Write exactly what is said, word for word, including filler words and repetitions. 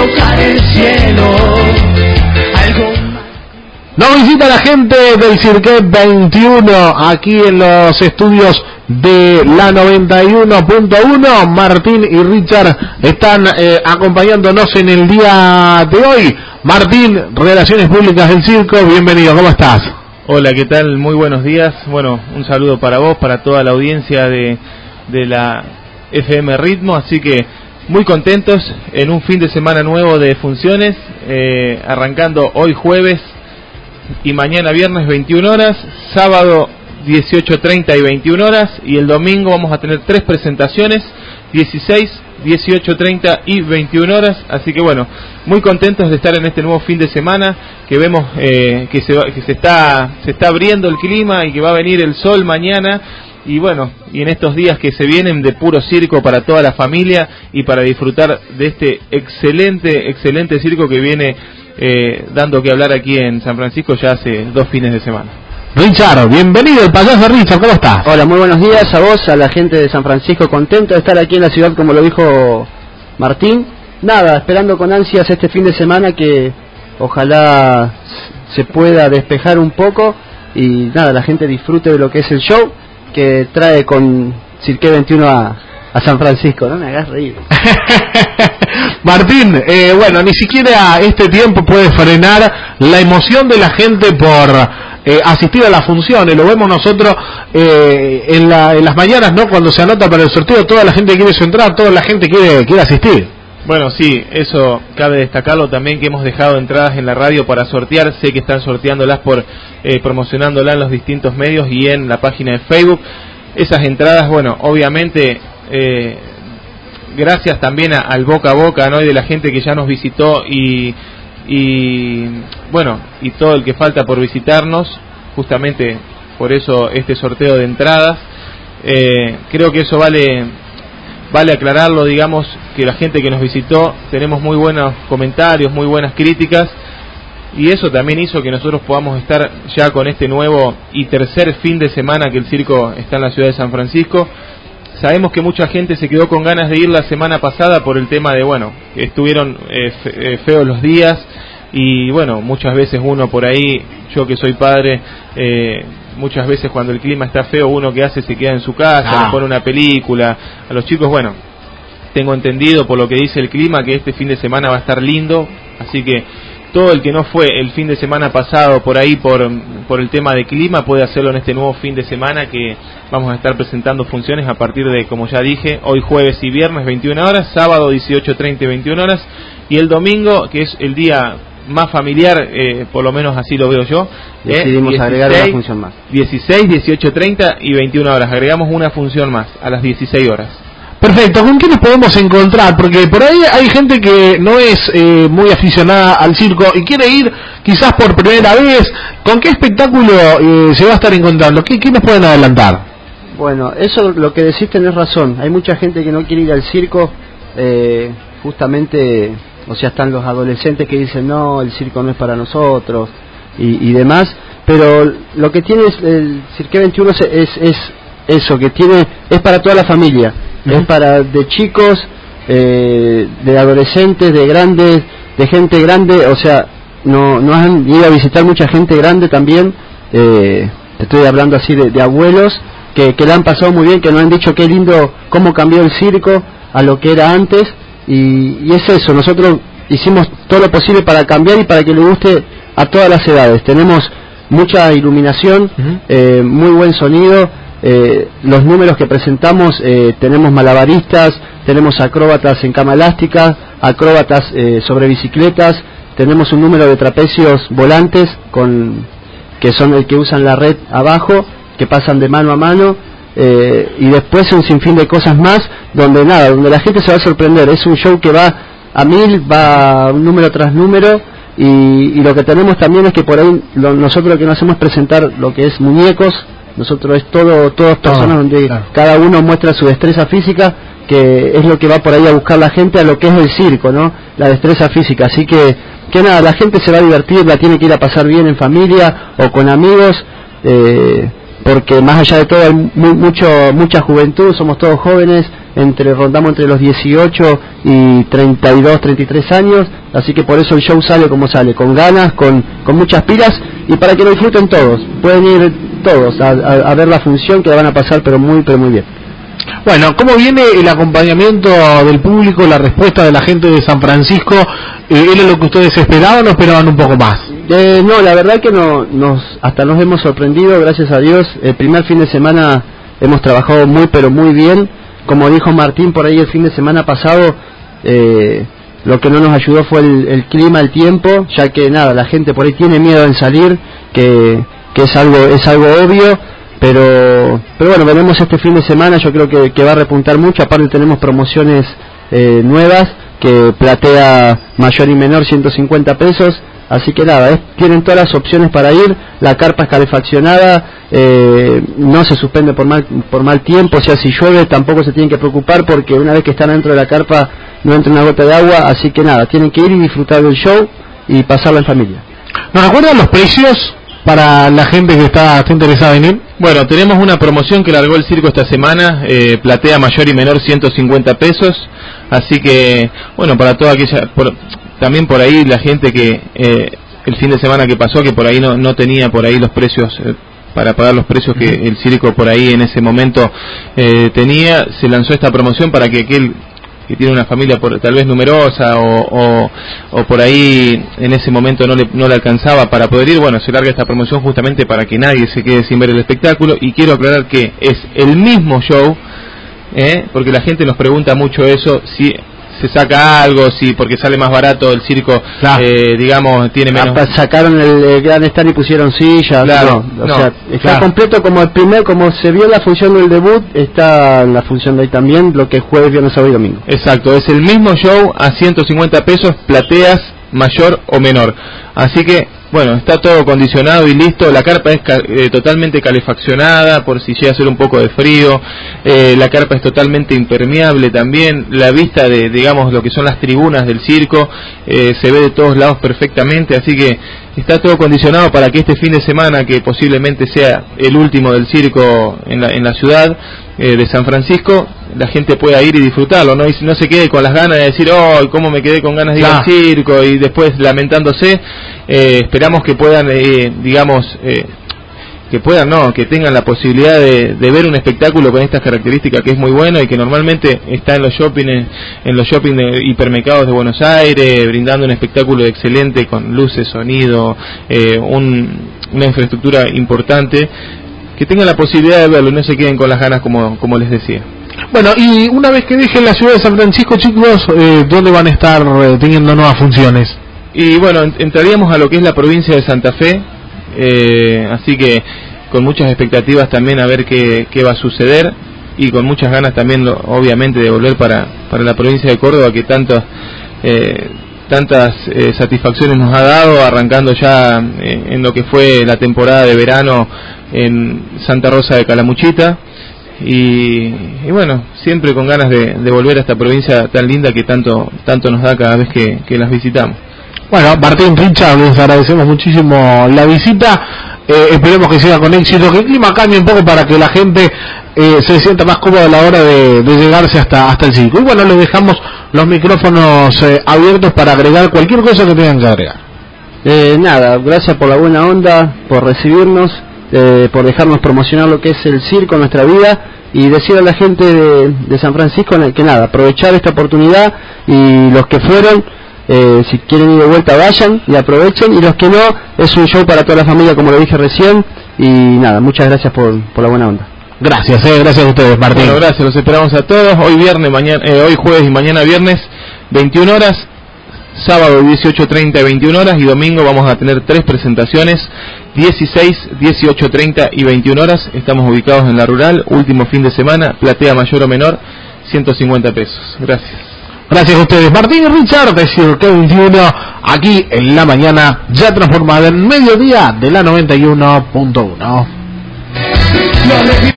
tocar el cielo. Algo nos visita la gente del Cirque veintiuno aquí en los estudios de la noventa y uno punto uno. Martín y Richard están eh, acompañándonos en el día de hoy. Martín, Relaciones Públicas del Circo, bienvenido, ¿cómo estás? Hola, ¿qué tal? Muy buenos días. Bueno, un saludo para vos, para toda la audiencia de, de la F M Ritmo, así que muy contentos en un fin de semana nuevo de funciones, eh, arrancando hoy jueves y mañana viernes veintiuna horas, sábado dieciocho treinta y veintiuna horas, y el domingo vamos a tener tres presentaciones, dieciséis, dieciocho treinta y veintiuna horas, así que bueno, muy contentos de estar en este nuevo fin de semana, que vemos eh, que, se, que se está se está abriendo el clima y que va a venir el sol mañana, y bueno, y en estos días que se vienen de puro circo para toda la familia y para disfrutar de este excelente, excelente circo que viene eh, dando que hablar aquí en San Francisco ya hace dos fines de semana. Richard, bienvenido, el payaso Richard, ¿cómo estás? Hola, muy buenos días a vos, a la gente de San Francisco, contento de estar aquí en la ciudad, como lo dijo Martín. Nada, esperando con ansias este fin de semana que ojalá se pueda despejar un poco y nada, la gente disfrute de lo que es el show que trae con Cirque veintiuno a, a San Francisco. No me hagas reír. Martín, eh, bueno, ni siquiera este tiempo puede frenar la emoción de la gente por Eh, asistir a las funciones. Lo vemos nosotros eh, en, la, en las mañanas, ¿no? Cuando se anota para el sorteo, toda la gente quiere su entrada, toda la gente quiere, quiere asistir. Bueno, sí, eso cabe destacarlo también, que hemos dejado entradas en la radio para sortear. Sé que están sorteándolas por eh, promocionándolas en los distintos medios y en la página de Facebook. Esas entradas, bueno, obviamente eh, gracias también a, al boca a boca, ¿no? Y de la gente que ya nos visitó y y bueno, y todo el que falta por visitarnos, justamente por eso este sorteo de entradas. Eh, creo que eso vale vale aclararlo, digamos, que la gente que nos visitó, tenemos muy buenos comentarios, muy buenas críticas, y eso también hizo que nosotros podamos estar ya con este nuevo y tercer fin de semana que el circo está en la ciudad de San Francisco. Sabemos que mucha gente se quedó con ganas de ir la semana pasada por el tema de, bueno, que estuvieron eh, fe, eh, feos los días, y bueno, muchas veces uno por ahí, yo que soy padre, eh, muchas veces cuando el clima está feo, uno que hace se queda en su casa, ah. le pone una película. A los chicos, bueno, tengo entendido por lo que dice el clima que este fin de semana va a estar lindo, así que todo el que no fue el fin de semana pasado por ahí por, por el tema de clima puede hacerlo en este nuevo fin de semana, que vamos a estar presentando funciones a partir de, como ya dije, hoy jueves y viernes veintiuna horas, sábado dieciocho treinta y veintiuna horas, y el domingo, que es el día más familiar, eh, por lo menos así lo veo yo, decidimos eh, agregar una función más. dieciséis, dieciocho treinta y veintiuna horas, agregamos una función más a las dieciséis horas. Perfecto, ¿con qué nos podemos encontrar? Porque por ahí hay gente que no es eh, muy aficionada al circo y quiere ir quizás por primera vez. ¿Con qué espectáculo eh, se va a estar encontrando? ¿Qué, qué nos pueden adelantar? Bueno, eso lo que decís tenés razón. Hay mucha gente que no quiere ir al circo, eh, justamente, o sea, están los adolescentes que dicen no, el circo no es para nosotros y, y demás. Pero lo que tiene el Cirque veintiuno es, es, es eso, que tiene es para toda la familia. Uh-huh. Es para de chicos, eh, de adolescentes, de grandes, de gente grande, o sea, no, no han ido a visitar mucha gente grande también, eh, estoy hablando así de, de abuelos, que, que la han pasado muy bien, que nos han dicho qué lindo, cómo cambió el circo a lo que era antes, y, y es eso, nosotros hicimos todo lo posible para cambiar y para que le guste a todas las edades. Tenemos mucha iluminación, uh-huh. eh, muy buen sonido. Eh, los números que presentamos, eh, tenemos malabaristas, tenemos acróbatas en cama elástica, acróbatas eh, sobre bicicletas, tenemos un número de trapecios volantes con que son el que usan la red abajo, que pasan de mano a mano, eh, y después un sinfín de cosas más, donde nada, donde la gente se va a sorprender. Es un show que va a mil, va número tras número, y, y lo que tenemos también es que por ahí lo, nosotros lo que nos hacemos es presentar lo que es muñecos. Nosotros es todo, todas personas oh, donde claro. cada uno muestra su destreza física, que es lo que va por ahí a buscar la gente a lo que es el circo, ¿no? La destreza física. Así que, que nada, la gente se va a divertir, la tiene que ir a pasar bien en familia o con amigos, eh, porque más allá de todo hay mu mucho mucha juventud, somos todos jóvenes, entre rondamos entre los dieciocho y treinta y dos, treinta y tres años, así que por eso el show sale como sale, con ganas, con, con muchas pilas, y para que lo disfruten todos, pueden ir todos a, a, a ver la función, que la van a pasar pero muy pero muy bien. Bueno, ¿cómo viene el acompañamiento del público, la respuesta de la gente de San Francisco? Eh, ¿Era lo que ustedes esperaban o esperaban un poco más? Eh, no, la verdad que no, nos hasta nos hemos sorprendido, gracias a Dios. El primer fin de semana hemos trabajado muy pero muy bien. Como dijo Martín por ahí el fin de semana pasado, eh, lo que no nos ayudó fue el, el clima, el tiempo, ya que nada, la gente por ahí tiene miedo en salir, que, que es algo es algo obvio. Pero pero bueno, veremos este fin de semana, yo creo que, que va a repuntar mucho. Aparte tenemos promociones eh, nuevas, que platea mayor y menor ciento cincuenta pesos, así que nada, es, tienen todas las opciones para ir. La carpa es calefaccionada, eh, no se suspende por mal por mal tiempo, o sea, si llueve tampoco se tienen que preocupar, porque una vez que están dentro de la carpa no entra una gota de agua, así que nada, tienen que ir y disfrutar del show y pasarlo en familia. ¿Nos recuerdan los precios para la gente que está, está interesada en ir? Bueno, tenemos una promoción que largó el circo esta semana, eh, platea mayor y menor ciento cincuenta pesos, así que, bueno, para toda aquella, por, también por ahí la gente que eh, el fin de semana que pasó, que por ahí no, no tenía por ahí los precios, eh, para pagar los precios que el circo por ahí en ese momento eh, tenía, se lanzó esta promoción para que aquel que tiene una familia por, tal vez numerosa o, o, o por ahí en ese momento no le, no le alcanzaba para poder ir, bueno, se larga esta promoción justamente para que nadie se quede sin ver el espectáculo. Y quiero aclarar que es el mismo show, ¿eh? Porque la gente nos pregunta mucho eso, si se saca algo, si porque sale más barato el circo, claro. eh, digamos, tiene menos... Ah, sacaron el, el gran stand y pusieron sillas, claro, no, o no, sea, está claro. completo como el primer, como se vio en la función del debut, está en la función de ahí también, lo que es jueves, viernes, sábado y domingo. Exacto, es el mismo show a ciento cincuenta pesos, plateas mayor o menor, así que bueno, está todo condicionado y listo. La carpa es ca eh, totalmente calefaccionada por si llega a hacer un poco de frío, eh, la carpa es totalmente impermeable también, la vista de, digamos, lo que son las tribunas del circo, eh, se ve de todos lados perfectamente, así que está todo condicionado para que este fin de semana, que posiblemente sea el último del circo en la, en la ciudad eh, de San Francisco, la gente pueda ir y disfrutarlo, ¿no? Y no se quede con las ganas de decir, oh, cómo me quedé con ganas de ir al circo, y después lamentándose. eh, esperamos que puedan, eh, digamos, eh, que puedan, no, que tengan la posibilidad de, de ver un espectáculo con estas características, que es muy bueno y que normalmente está en los shopping, en los shopping de hipermercados de Buenos Aires, brindando un espectáculo excelente con luces, sonido, eh, un, una infraestructura importante, que tengan la posibilidad de verlo y no se queden con las ganas, como, como les decía. Bueno, y una vez que dejen la ciudad de San Francisco, chicos, eh, ¿dónde van a estar eh, teniendo nuevas funciones? Y bueno, entraríamos a lo que es la provincia de Santa Fe, eh, así que con muchas expectativas también a ver qué, qué va a suceder, y con muchas ganas también, lo, obviamente, de volver para, para la provincia de Córdoba, que tantas eh, tantas eh, satisfacciones nos ha dado, arrancando ya eh, en lo que fue la temporada de verano en Santa Rosa de Calamuchita. Y, y bueno, siempre con ganas de, de volver a esta provincia tan linda que tanto tanto nos da cada vez que, que las visitamos. Bueno, Martín, Richard, les agradecemos muchísimo la visita, eh, esperemos que siga con éxito, que el clima cambie un poco para que la gente eh, se sienta más cómoda a la hora de, de llegarse hasta hasta el circo. Y bueno, les dejamos los micrófonos eh, abiertos para agregar cualquier cosa que tengan que agregar. Eh, nada, gracias por la buena onda, por recibirnos, eh, por dejarnos promocionar lo que es el circo en nuestra vida, y decir a la gente de, de San Francisco que nada, aprovechar esta oportunidad, y los que fueron, eh, si quieren ir de vuelta vayan y aprovechen, y los que no, es un show para toda la familia, como lo dije recién, y nada, muchas gracias por, por la buena onda. Gracias, eh, gracias a ustedes, Martín. Bueno, gracias, los esperamos a todos, hoy viernes, mañana, eh, hoy jueves y mañana viernes, veintiuna horas, sábado dieciocho treinta y veintiuna horas, y domingo vamos a tener tres presentaciones, dieciséis, dieciocho treinta y veintiuna horas. Estamos ubicados en La Rural, último fin de semana, platea mayor o menor, ciento cincuenta pesos. Gracias. Gracias a ustedes, Martín y Richard de Cirque veintiuno, aquí en la mañana, ya transformada en mediodía de la noventa y uno punto uno.